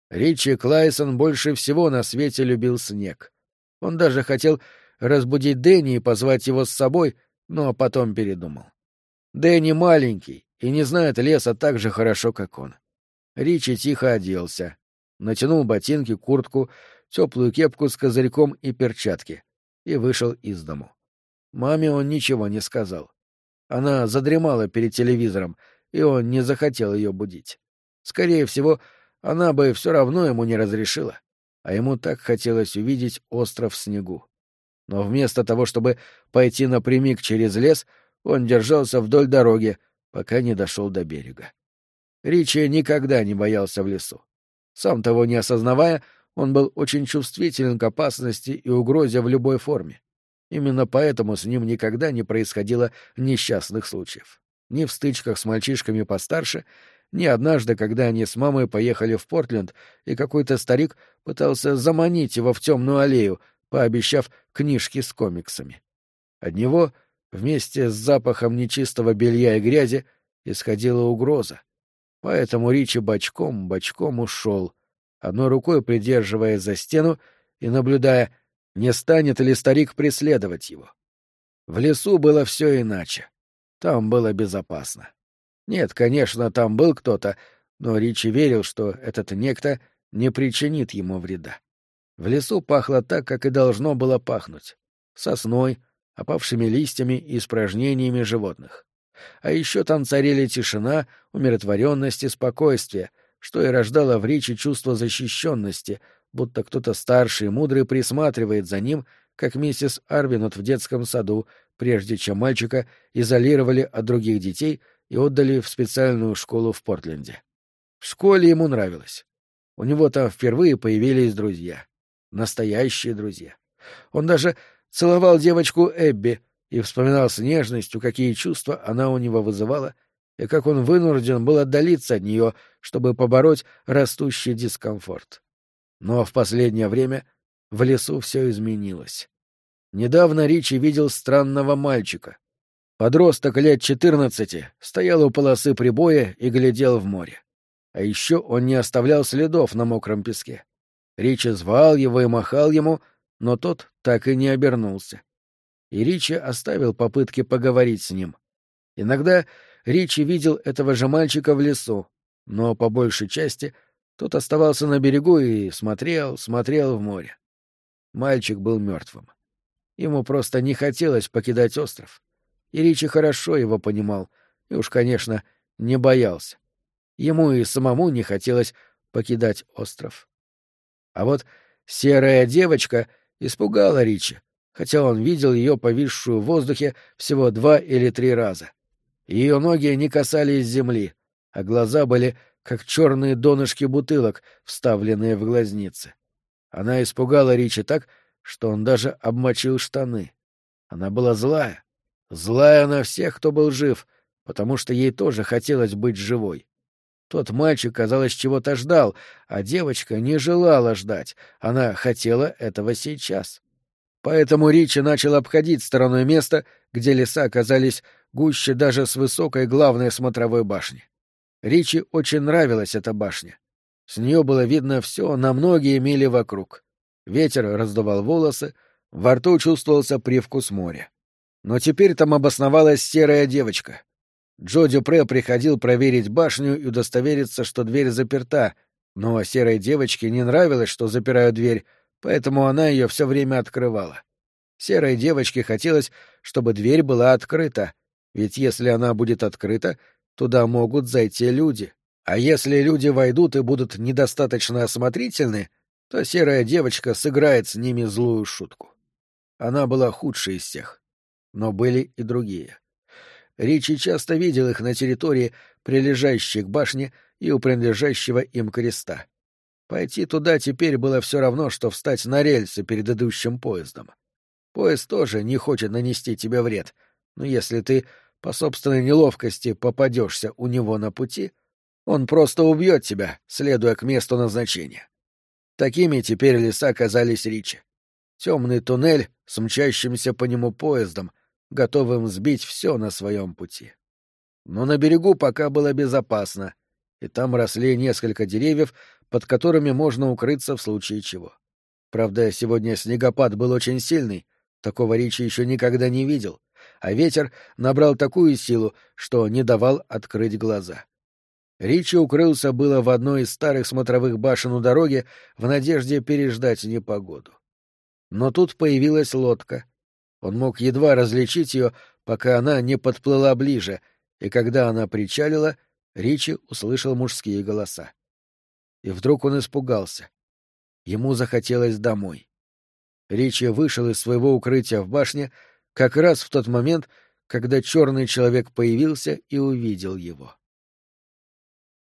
Ричи Клайсон больше всего на свете любил снег. Он даже хотел разбудить Дэнни и позвать его с собой, но потом передумал. Дэнни маленький и не знает леса так же хорошо, как он. Ричи тихо оделся, натянул ботинки, куртку, теплую кепку с козырьком и перчатки и вышел из дому. Маме он ничего не сказал. Она задремала перед телевизором, и он не захотел ее будить. Скорее всего, она бы все равно ему не разрешила, а ему так хотелось увидеть остров в снегу. Но вместо того, чтобы пойти напрямик через лес, он держался вдоль дороги, пока не дошел до берега. Ричи никогда не боялся в лесу. Сам того не осознавая, он был очень чувствителен к опасности и угрозе в любой форме. Именно поэтому с ним никогда не происходило несчастных случаев. Ни в стычках с мальчишками постарше, ни однажды, когда они с мамой поехали в Портленд, и какой-то старик пытался заманить его в темную аллею, пообещав книжки с комиксами. От него, вместе с запахом нечистого белья и грязи, исходила угроза. Поэтому Ричи бочком ушел, одной рукой придерживая за стену и наблюдая, не станет ли старик преследовать его. В лесу было все иначе. Там было безопасно. Нет, конечно, там был кто-то, но Ричи верил, что этот некто не причинит ему вреда. В лесу пахло так, как и должно было пахнуть — сосной, опавшими листьями и испражнениями животных. А еще там царили тишина, умиротворенность и спокойствие, что и рождало в Ричи чувство защищенности, будто кто-то старший и мудрый присматривает за ним, как миссис Арвинут в детском саду, прежде чем мальчика изолировали от других детей и отдали в специальную школу в Портленде. В школе ему нравилось. У него там впервые появились друзья. Настоящие друзья. Он даже целовал девочку Эбби и вспоминал с нежностью, какие чувства она у него вызывала, и как он вынужден был отдалиться от нее, чтобы побороть растущий дискомфорт. Но в последнее время в лесу все изменилось. Недавно Ричи видел странного мальчика. Подросток лет 14 стоял у полосы прибоя и глядел в море. А еще он не оставлял следов на мокром песке. Ричи звал его и махал ему, но тот так и не обернулся. И Ричи оставил попытки поговорить с ним. Иногда Ричи видел этого же мальчика в лесу, но по большей части тот оставался на берегу и смотрел в море. Мальчик был мертвым. Ему просто не хотелось покидать остров. И Ричи хорошо его понимал, и уж, конечно, не боялся. Ему и самому не хотелось покидать остров. А вот серая девочка испугала Ричи, хотя он видел ее повисшую в воздухе всего 2 или 3 раза. Ее ноги не касались земли, а глаза были как черные донышки бутылок, вставленные в глазницы. Она испугала Ричи так, что он даже обмочил штаны. Она была злая. Злая на всех, кто был жив, потому что ей тоже хотелось быть живой. Тот мальчик, казалось, чего-то ждал, а девочка не желала ждать. Она хотела этого сейчас. Поэтому Ричи начал обходить стороной место, где леса оказались гуще даже с высокой главной смотровой башни. Ричи очень нравилась эта башня. С нее было видно все на многие мили вокруг. Ветер раздувал волосы, во рту чувствовался привкус моря. Но теперь там обосновалась серая девочка. Джо Дюпре приходил проверить башню и удостовериться, что дверь заперта, но серой девочке не нравилось, что запирают дверь, поэтому она ее все время открывала. Серой девочке хотелось, чтобы дверь была открыта, ведь если она будет открыта, туда могут зайти люди. А если люди войдут и будут недостаточно осмотрительны, то серая девочка сыграет с ними злую шутку. Она была худшей из всех. Но были и другие. Ричи часто видел их на территории, прилежащей к башне и у принадлежащего им креста. Пойти туда теперь было все равно, что встать на рельсы перед идущим поездом. Поезд тоже не хочет нанести тебе вред, но если ты по собственной неловкости попадешься у него на пути, он просто убьет тебя, следуя к месту назначения. Такими теперь леса казались Ричи. Темный туннель с мчащимся по нему поездом, готовым сбить все на своем пути. Но на берегу пока было безопасно, и там росли несколько деревьев, под которыми можно укрыться в случае чего. Правда, сегодня снегопад был очень сильный, такого Ричи еще никогда не видел, а ветер набрал такую силу, что не давал открыть глаза. Ричи укрылся было в одной из старых смотровых башен у дороги в надежде переждать непогоду. Но тут появилась лодка. Он мог едва различить ее, пока она не подплыла ближе, и когда она причалила, Ричи услышал мужские голоса. И вдруг он испугался. Ему захотелось домой. Ричи вышел из своего укрытия в башне как раз в тот момент, когда черный человек появился и увидел его.